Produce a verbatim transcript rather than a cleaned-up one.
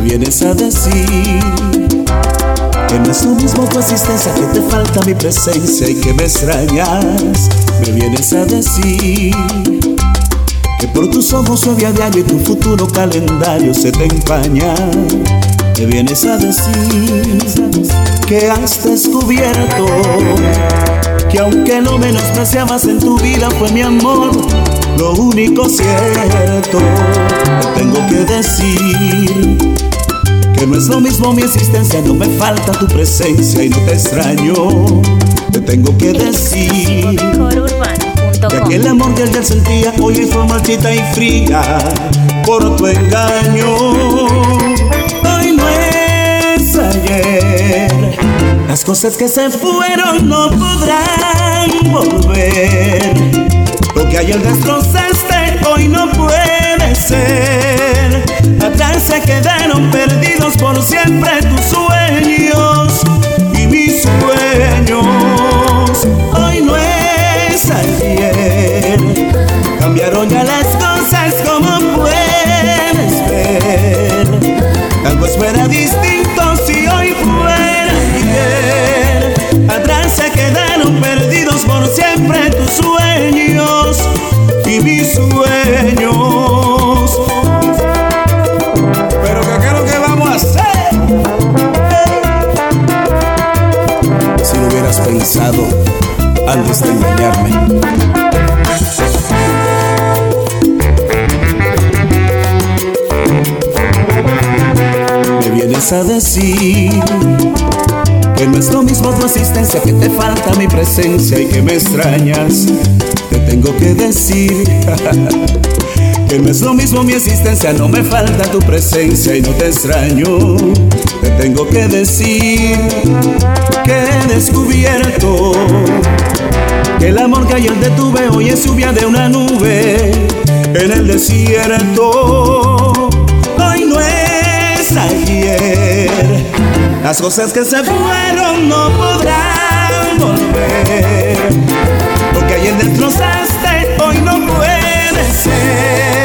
vienes a decir que no es lo mismo tu existencia, que te falta mi presencia y que me extrañas. Me vienes a decir que por tus ojos llueve a diario y tu futuro calendario se te empaña. Me vienes a decir que has descubierto que aunque lo menospreciabas en tu vida fue mi amor lo único cierto. Te tengo que decir que no es lo mismo mi existencia, no me falta tu presencia y no te extraño. Te tengo que decir que aquel amor que él sentía hoy fue marchita y fría por tu engaño. Hoy no es ayer, las cosas que se fueron no podrán volver. Lo que ayer destrozaste hoy no puede ser. Atrás se quedaron perdidos por siempre tus sueños y mis sueños. Hoy no es ayer, cambiaron ya las cosas como puedes ver. Tal vez fuera distinto si hoy fuera ayer. Atrás se quedaron perdidos por siempre tus sueños y mis sueños. Pero ¿qué es lo que vamos a hacer? Si lo hubieras pensado antes de engañarme. Me vienes a decir que no es lo mismo tu existencia, que te falta mi presencia y que me extrañas. Te tengo que decir que no es lo mismo mi existencia, no me falta tu presencia y no te extraño. Te tengo que decir que he descubierto que el amor que ayer te tuve hoy es lluvia de una nube en el desierto. Hoy no es ayer, las cosas que se fueron no podrán volver. Lo que ayer destrozaste hoy no puede ser.